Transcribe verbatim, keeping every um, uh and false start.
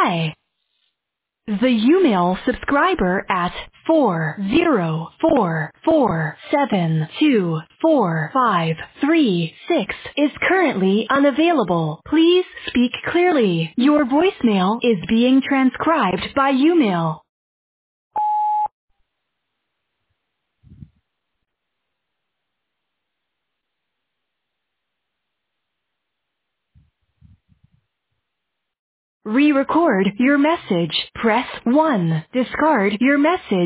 reply. The Umail subscriber at four zero four four seven two four five three six is currently unavailable. Please speak clearly. Your voicemail is being transcribed by Umail. Re-record your message. Press one. Discard your message.